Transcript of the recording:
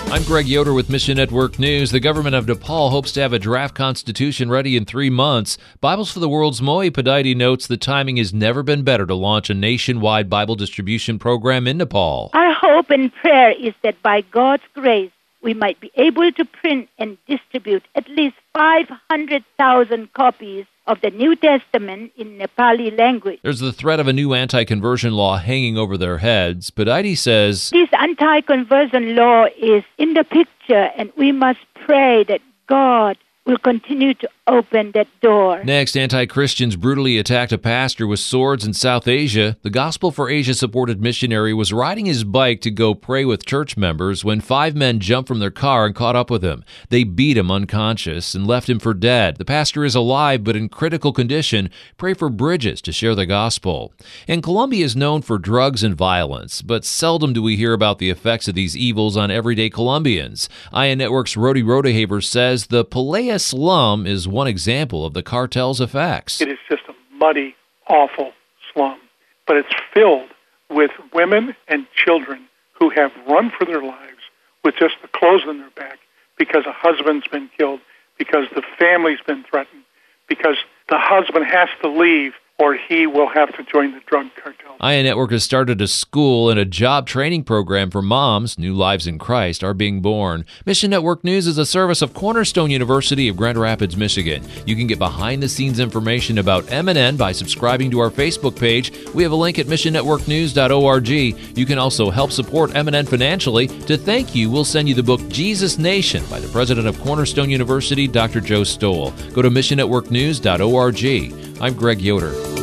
I'm Greg Yoder with Mission Network News. The government of Nepal hopes to have a draft constitution ready in 3 months. Bibles for the World's Mohi Padaiti notes the timing has never been better to launch a nationwide Bible distribution program in Nepal. Our hope and prayer is that by God's grace, we might be able to print and distribute at least 500,000 copies of the New Testament in Nepali language. There's the threat of a new anti-conversion law hanging over their heads. Padaiti says, this anti-conversion law is in the picture, and we must pray that God will continue to open that door. Next, anti-Christians brutally attacked a pastor with swords in South Asia. The Gospel for Asia-supported missionary was riding his bike to go pray with church members when 5 men jumped from their car and caught up with him. They beat him unconscious and left him for dead. The pastor is alive but in critical condition. Pray for bridges to share the gospel. And Colombia is known for drugs and violence, but seldom do we hear about the effects of these evils on everyday Colombians. Aya Network's Rody Rodehaver says the Pelea slum is one example of the cartel's effects. It is just a muddy, awful slum, but it's filled with women and children who have run for their lives with just the clothes on their back because a husband's been killed, because the family's been threatened, because the husband has to leave or he will have to join the drug cartel. Aya Network has started a school and a job training program for moms. New lives in Christ are being born. Mission Network News is a service of Cornerstone University of Grand Rapids, Michigan. You can get behind-the-scenes information about MNN by subscribing to our Facebook page. We have a link at missionnetworknews.org. You can also help support MNN financially. To thank you, we'll send you the book Jesus Nation by the president of Cornerstone University, Dr. Joe Stoll. Go to missionnetworknews.org. I'm Greg Yoder.